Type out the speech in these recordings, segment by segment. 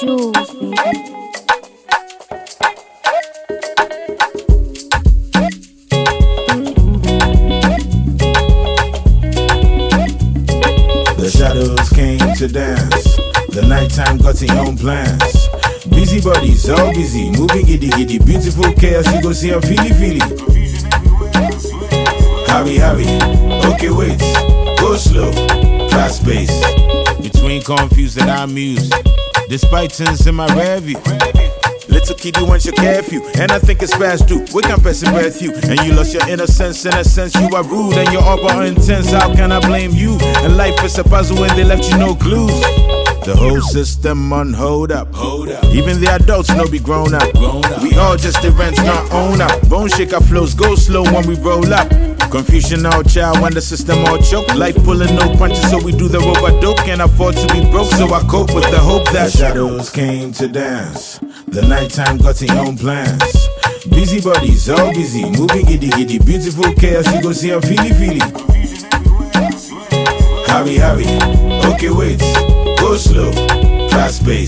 Joe, baby. The shadows came to dance. The nighttime got its own plans. Busy bodies, all busy, moving giddy giddy. Beautiful chaos, you go see a feely feely. Hurry, hurry, okay wait, go slow, fast pace. Between confused and amused, despite things in my rear view. Little kiddie wants your curfew, and I think it's fast too. We can pass it breath you, and you lost your innocence. In a sense, you are rude, and you're all but intense. How can I blame you? And life is a puzzle, and they left you no clues. The whole system on hold up. Even the adults know be grown up. We all just the rents, not own up. Bone shaker flows, go slow when we roll up. Confusion all child when the system all choke. Life pulling no punches, so we do the rope-a-dope. Can't afford to be broke, so I cope with the hope that the shadows came to dance. The nighttime got its own plans. Busy bodies, all busy, moving giddy giddy. Beautiful chaos, you go see a feely feely. Hurry, hurry, okay wait, go slow, fast pace.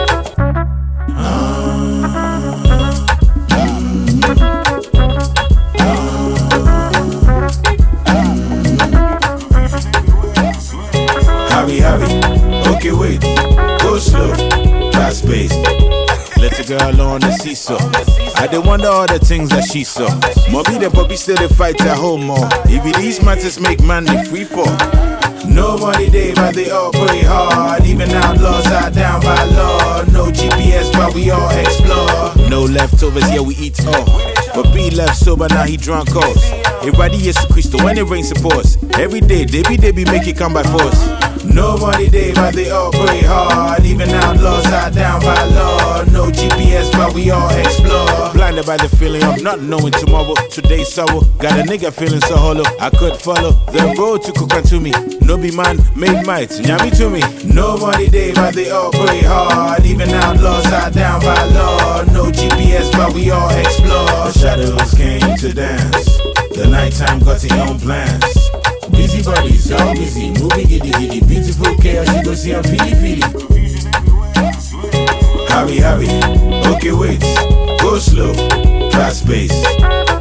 Hurry, hurry, okay wait, go slow, fast pace. Let a girl on the seesaw. I did wonder all the things that she saw. Moby the puppy still the fight at home more. If these matters make man the free fall. Nobody they, but they all pray hard. Even outlaws are down by law. No GPS, but we all explore. No leftovers, yeah we eat all. But B left sober, now he drunk calls. Everybody is Christo when it rains supports. Every day, they be make it come by force. Nobody they, but they all pray hard. Even outlaws are down by law. No GPS, but we all explore. Blinded by the feeling of not knowing tomorrow. Today's sorrow, got a nigga feeling so hollow. I could follow the road to cook to me. No be man, made might, nyami to me. Nobody they, but they all pray hard. Even outlaws are down by law. No GPS, but we all explore. The shadows came to dance. The nighttime got its own plans. Busy bodies, all busy, moving giddy giddy. Beautiful chaos, you go see a feely feely. Hurry, hurry, okay wait, go slow, fast pace.